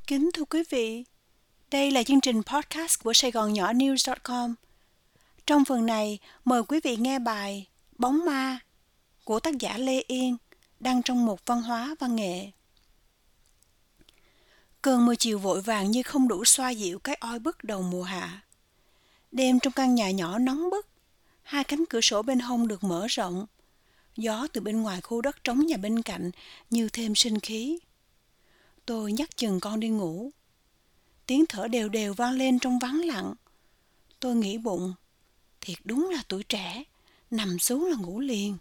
Kính thưa quý vị, đây là chương trình podcast của Sài Gòn Nhỏ News.com. Trong phần này, mời quý vị nghe bài Bóng Ma của tác giả Lê Yên, đăng trong mục Văn hóa Văn nghệ. Cơn mưa chiều vội vàng như không đủ xoa dịu cái oi bức đầu mùa hạ. Đêm trong căn nhà nhỏ nóng bức, hai cánh cửa sổ bên hông được mở rộng. Gió từ bên ngoài khu đất trống nhà bên cạnh như thêm sinh khí. Tôi nhắc chừng con đi ngủ. Tiếng thở đều đều vang lên trong vắng lặng. Tôi nghĩ bụng, thiệt đúng là tuổi trẻ, nằm xuống là ngủ liền.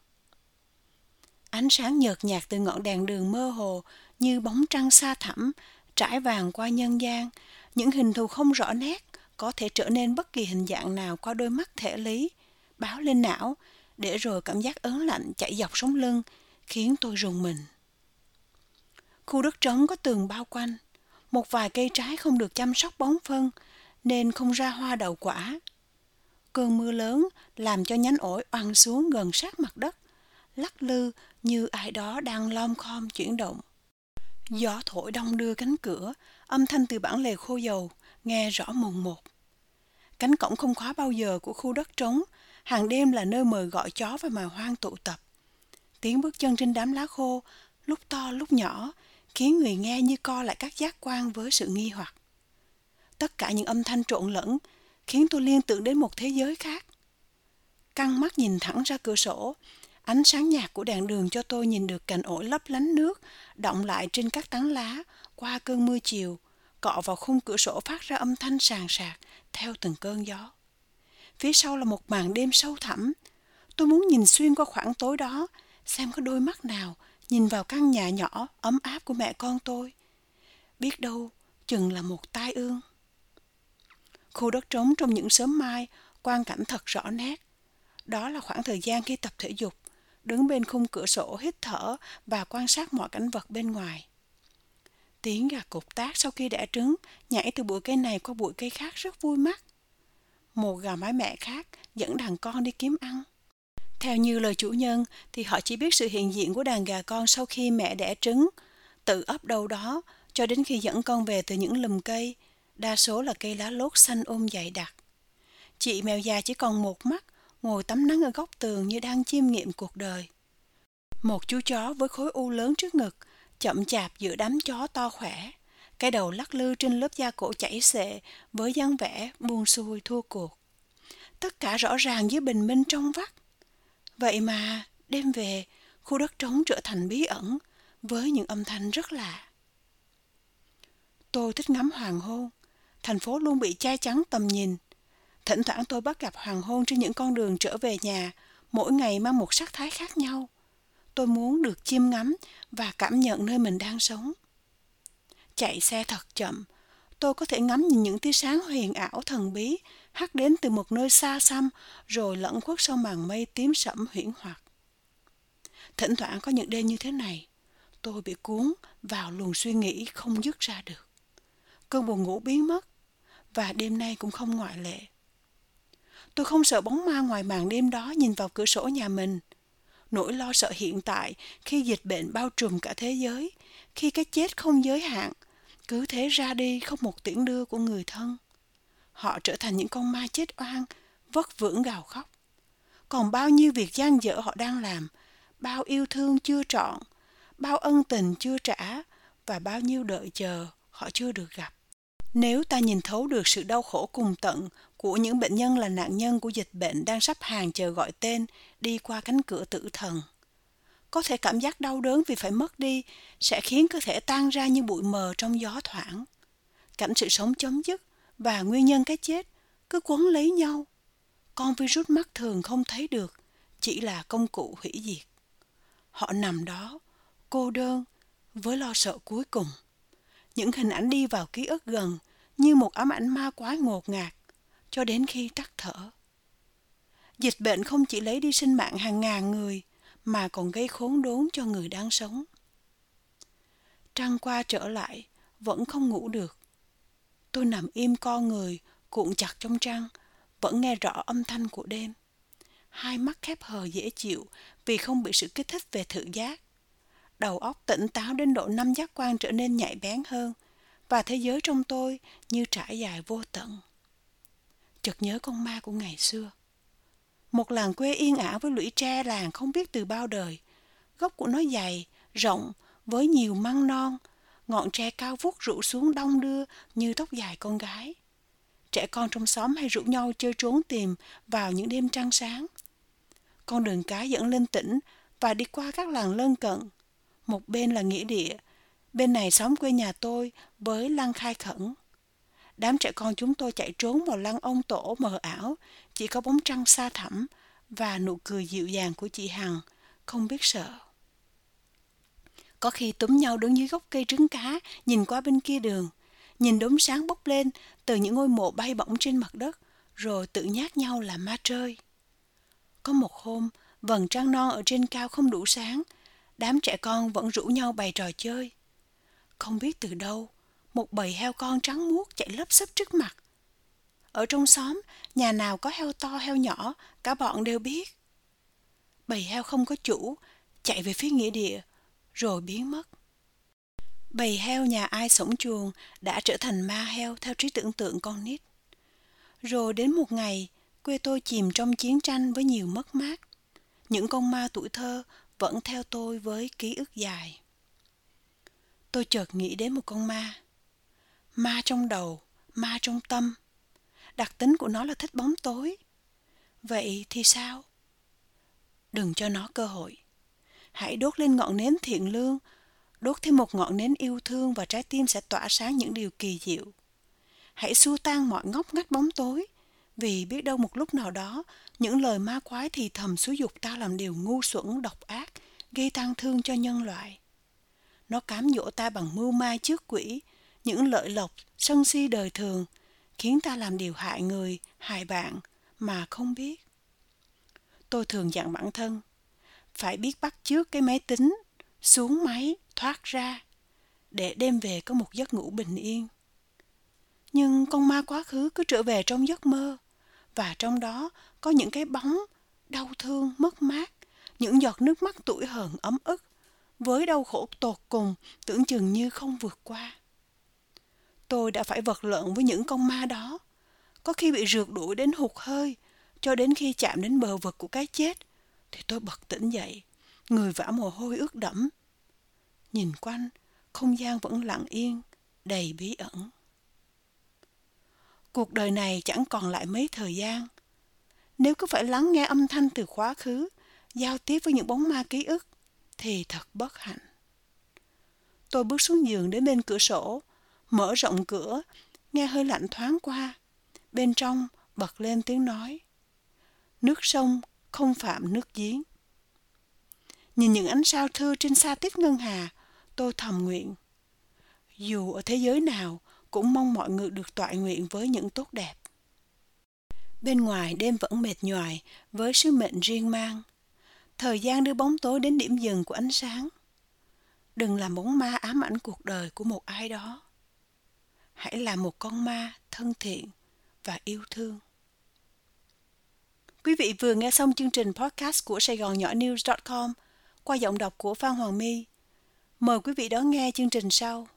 Ánh sáng nhợt nhạt từ ngọn đèn đường mơ hồ như bóng trăng xa thẳm, trải vàng qua nhân gian, những hình thù không rõ nét, có thể trở nên bất kỳ hình dạng nào qua đôi mắt thể lý, báo lên não, để rồi cảm giác ớn lạnh chạy dọc sống lưng, khiến tôi rùng mình. Khu đất trống có tường bao quanh, một vài cây trái không được chăm sóc bón phân, nên không ra hoa đậu quả. Cơn mưa lớn làm cho nhánh ổi oằn xuống gần sát mặt đất, lắc lư như ai đó đang lom khom chuyển động. Gió thổi đong đưa cánh cửa, âm thanh từ bản lề khô dầu nghe rõ mồn một. Cánh cổng không khóa bao giờ của khu đất trống, hàng đêm là nơi mời gọi chó và mèo hoang tụ tập. Tiếng bước chân trên đám lá khô, lúc to lúc nhỏ, khiến người nghe như co lại các giác quan với sự nghi hoặc. Tất cả những âm thanh trộn lẫn khiến tôi liên tưởng đến một thế giới khác. Căng mắt nhìn thẳng ra cửa sổ, ánh sáng nhạt của đèn đường cho tôi nhìn được cành ổi lấp lánh nước đọng lại trên các tán lá qua cơn mưa chiều, cọ vào khung cửa sổ phát ra âm thanh sàn sạc theo từng cơn gió. Phía sau là một màn đêm sâu thẳm. Tôi muốn nhìn xuyên qua khoảng tối đó, xem có đôi mắt nào nhìn vào căn nhà nhỏ ấm áp của mẹ con tôi. Biết đâu chừng là một tai ương. Khu đất trống trong những sớm mai, quang cảnh thật rõ nét. Đó là khoảng thời gian khi tập thể dục, đứng bên khung cửa sổ hít thở và quan sát mọi cảnh vật bên ngoài. Tiếng gà cục tác sau khi đẻ trứng nhảy từ bụi cây này qua bụi cây khác rất vui mắt. Một gà mái mẹ khác dẫn đàn con đi kiếm ăn. Theo như lời chủ nhân thì họ chỉ biết sự hiện diện của đàn gà con sau khi mẹ đẻ trứng, tự ấp đâu đó cho đến khi dẫn con về từ những lùm cây, đa số là cây lá lốt xanh dày đặc. Chị mèo già chỉ còn một mắt, ngồi tắm nắng ở góc tường như đang chiêm nghiệm cuộc đời. Một chú chó với khối u lớn trước ngực, chậm chạp giữa đám chó to khỏe, cái đầu lắc lư trên lớp da cổ chảy xệ với dáng vẻ buông xuôi thua cuộc. Tất cả rõ ràng dưới bình minh trong vắt. Vậy mà, đêm về, khu đất trống trở thành bí ẩn, với những âm thanh rất lạ. Tôi thích ngắm hoàng hôn. Thành phố luôn bị che chắn tầm nhìn. Thỉnh thoảng tôi bắt gặp hoàng hôn trên những con đường trở về nhà, mỗi ngày mang một sắc thái khác nhau. Tôi muốn được chiêm ngắm và cảm nhận nơi mình đang sống. Chạy xe thật chậm, tôi có thể ngắm nhìn những tia sáng huyền ảo thần bí hắt đến từ một nơi xa xăm rồi lẫn khuất sau màn mây tím sẫm huyễn hoặc. Thỉnh thoảng có những đêm như thế này, tôi bị cuốn vào luồng suy nghĩ không dứt ra được. Cơn buồn ngủ biến mất, và đêm nay cũng không ngoại lệ. Tôi không sợ bóng ma ngoài màn đêm đó nhìn vào cửa sổ nhà mình. Nỗi lo sợ hiện tại khi dịch bệnh bao trùm cả thế giới, khi cái chết không giới hạn, cứ thế ra đi không một tiễn đưa của người thân. Họ trở thành những con ma chết oan, vất vưởng gào khóc. Còn bao nhiêu việc dang dở họ đang làm, bao yêu thương chưa trọn, bao ân tình chưa trả, và bao nhiêu đợi chờ họ chưa được gặp. Nếu ta nhìn thấu được sự đau khổ cùng tận của những bệnh nhân là nạn nhân của dịch bệnh đang sắp hàng chờ gọi tên đi qua cánh cửa tử thần, có thể cảm giác đau đớn vì phải mất đi sẽ khiến cơ thể tan ra như bụi mờ trong gió thoảng. Cảnh sự sống chấm dứt và nguyên nhân cái chết cứ quấn lấy nhau. Con virus mắt thường không thấy được, chỉ là công cụ hủy diệt. Họ nằm đó, cô đơn, với lo sợ cuối cùng. Những hình ảnh đi vào ký ức gần như một ám ảnh ma quái ngột ngạt, cho đến khi tắt thở. Dịch bệnh không chỉ lấy đi sinh mạng hàng ngàn người, mà còn gây khốn đốn cho người đang sống. Trăng qua trở lại, vẫn không ngủ được. Tôi nằm im co người, cuộn chặt trong trăng, vẫn nghe rõ âm thanh của đêm. Hai mắt khép hờ dễ chịu vì không bị sự kích thích về thị giác. Đầu óc tỉnh táo đến độ 5 giác quan trở nên nhạy bén hơn, và thế giới trong tôi như trải dài vô tận. Chợt nhớ con ma của ngày xưa. Một làng quê yên ả với lũy tre làng không biết từ bao đời. Gốc của nó dày, rộng, với nhiều măng non. Ngọn tre cao vút rủ xuống đong đưa như tóc dài con gái. Trẻ con trong xóm hay rủ nhau chơi trốn tìm vào những đêm trăng sáng. Con đường cái dẫn lên tỉnh và đi qua các làng lân cận. Một bên là nghĩa địa, bên này xóm quê nhà tôi với lăng Khai Khẩn. Đám trẻ con chúng tôi chạy trốn vào lăng ông tổ mờ ảo, chỉ có bóng trăng xa thẳm và nụ cười dịu dàng của chị Hằng, không biết sợ. Có khi túm nhau đứng dưới gốc cây trứng cá, nhìn qua bên kia đường, nhìn đốm sáng bốc lên từ những ngôi mộ bay bổng trên mặt đất, rồi tự nhát nhau là ma trơi. Có một hôm, vầng trăng non ở trên cao không đủ sáng, đám trẻ con vẫn rủ nhau bày trò chơi. Không biết từ đâu, một bầy heo con trắng muốt chạy lấp xấp trước mặt. Ở trong xóm, nhà nào có heo to heo nhỏ, cả bọn đều biết. Bầy heo không có chủ, chạy về phía nghĩa địa, rồi biến mất. Bầy heo nhà ai xổng chuồng đã trở thành ma heo theo trí tưởng tượng con nít. Rồi đến một ngày, quê tôi chìm trong chiến tranh với nhiều mất mát. Những con ma tuổi thơ vẫn theo tôi với ký ức dài. Tôi chợt nghĩ đến một con ma. Ma trong đầu, ma trong tâm. Đặc tính của nó là thích bóng tối. Vậy thì sao? Đừng cho nó cơ hội. Hãy đốt lên ngọn nến thiện lương, đốt thêm một ngọn nến yêu thương và trái tim sẽ tỏa sáng những điều kỳ diệu. Hãy xua tan mọi ngóc ngách bóng tối, vì biết đâu một lúc nào đó, những lời ma quái thì thầm xúi giục ta làm điều ngu xuẩn độc ác, gây tang thương cho nhân loại. Nó cám dỗ ta bằng mưu ma trước quỷ, những lợi lộc, sân si đời thường, khiến ta làm điều hại người, hại bạn mà không biết. Tôi thường dặn bản thân, phải biết bắt chước cái máy tính, xuống máy, thoát ra, để đêm về có một giấc ngủ bình yên. Nhưng con ma quá khứ cứ trở về trong giấc mơ, và trong đó có những cái bóng, đau thương, mất mát, những giọt nước mắt tủi hờn ấm ức, với đau khổ tột cùng tưởng chừng như không vượt qua. Tôi đã phải vật lộn với những con ma đó, có khi bị rượt đuổi đến hụt hơi, cho đến khi chạm đến bờ vực của cái chết, thì tôi bật tỉnh dậy, người vã mồ hôi ướt đẫm. Nhìn quanh, không gian vẫn lặng yên, đầy bí ẩn. Cuộc đời này chẳng còn lại mấy thời gian. Nếu cứ phải lắng nghe âm thanh từ quá khứ, giao tiếp với những bóng ma ký ức, thì thật bất hạnh. Tôi bước xuống giường đến bên cửa sổ, mở rộng cửa, nghe hơi lạnh thoáng qua. Bên trong bật lên tiếng nói, nước sông không phạm nước giếng. Nhìn những ánh sao thưa trên sa tiếp ngân hà, tôi thầm nguyện, dù ở thế giới nào cũng mong mọi người được toại nguyện với những tốt đẹp. Bên ngoài đêm vẫn mệt nhoài với sứ mệnh riêng mang. Thời gian đưa bóng tối đến điểm dừng của ánh sáng. Đừng làm bóng ma ám ảnh cuộc đời của một ai đó. Hãy là một con ma thân thiện và yêu thương. Quý vị vừa nghe xong chương trình podcast của Sài Gòn Nhỏ News.com qua giọng đọc của Phan Hoàng My. Mời quý vị đón nghe chương trình sau.